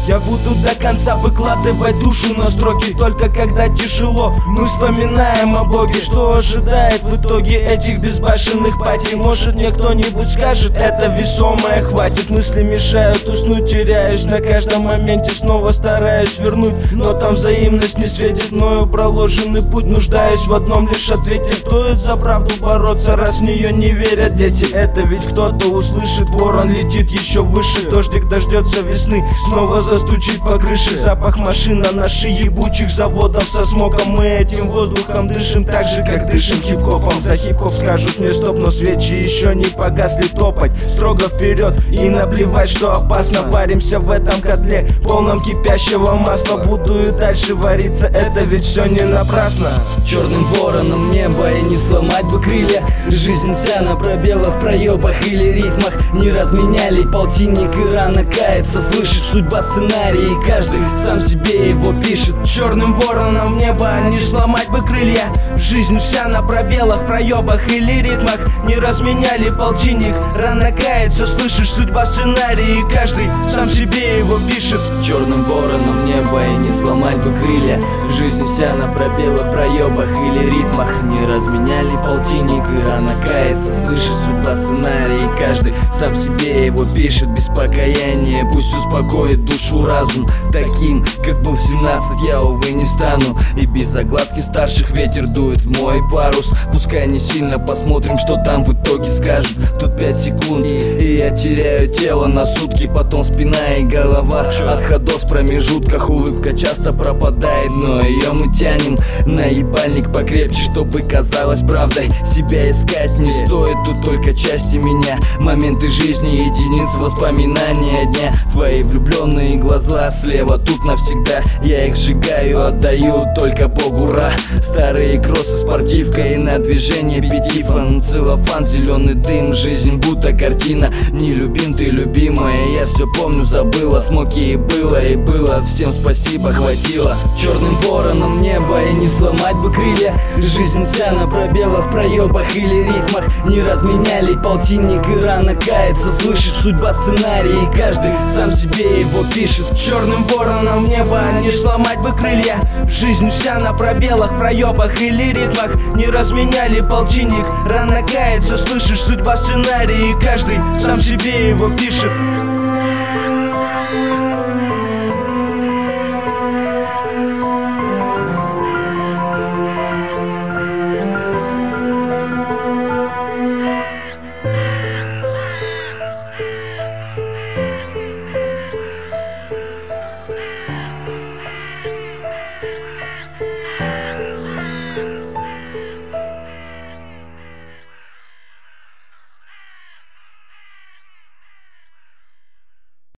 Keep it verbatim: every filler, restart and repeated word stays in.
Я буду до конца выкладывать душу на строки. Только когда тяжело, мы вспоминаем о Боге. Что ожидает в итоге этих безбашенных пати? Может мне кто-нибудь скажет, это весомое хватит. Мысли мешают уснуть, теряюсь на каждом моменте. Снова стараюсь вернуть, но там взаимность не светит. Мною проложенный путь, нуждаюсь в одном лишь ответе. Стоит за правду бороться, раз в нее не верят дети. Это ведь кто-то услышит, ворон летит еще выше. Дождик дождется весны, снова застучит по крыше. Запах машин на наших ебучих заводов со смоком. Мы этим воздухом дышим так же, как дышим хип-хопом. За хип-хоп скажут мне стоп, но свечи еще не погасли. Топать строго вперед и наплевать, что опасно. Варимся в этом котле, полном кипящего масла. Буду и дальше вариться, это ведь все не напрасно. Черным вороном небо и не сломать бы крылья. Жизнь вся на пробелах, проебах или ритмах. Не разменяли полтинник и рано кается. Слышишь, судьба сценарий, и каждый сам себе его пишет. Черным вороном небо не сломать бы крылья. Жизнь вся на пробелах, проебах или ритмах. Не разменяли полтинник, рано кается. Слышишь, судьба сценарий, и каждый сам себе его пишет. Черным вороном небо и не сломать бы крылья. Жизнь вся на пробелах, проебах или ритмах. Не разменяли полтинник и рано кается. Слышишь, судьба сценарий, и каждый сам себе его пишет. Без покаяния пусть успокоит душу разум. Таким, как был в семнадцать, я, увы, не стану. И без огласки старших ветер дует в мой парус. Пускай не сильно, посмотрим, что там в итоге скажут. Тут пять секунд, и я теряю тело на сутки. Потом спина и голова от ходов в промежутках. Улыбка часто пропадает, но ее мы тянем на ебальник покрепче, чтобы казалось правдой. Себя искать не стоит, тут только части меня. Моменты жизни, единиц воспоминания дня. Твои влюбленные глаза слева, тут навсегда. Я их сжигаю, отдаю только Богу ра. Старые кроссы, спортивка и на движение пятифон. Целлофан, зеленый дым, жизнь будто картина. Не любим, ты любимая, я все помню, забыла. Смоки и было, и было, всем спасибо, хватило. Черным вороном небо и не сломать бы крылья. Жизнь вся на пробелах, проебах или ритмах. Не разменяли полтинник и рано кается. Слышишь, судьба сценарий, и каждый сам себе его пишет. Черным вороном небо не сломать бы крылья. Жизнь вся на пробелах, проебах или ритмах. Не разменяли полтинник, рано кается. Слышишь, судьба сценарий, и каждый сам себе его пишет.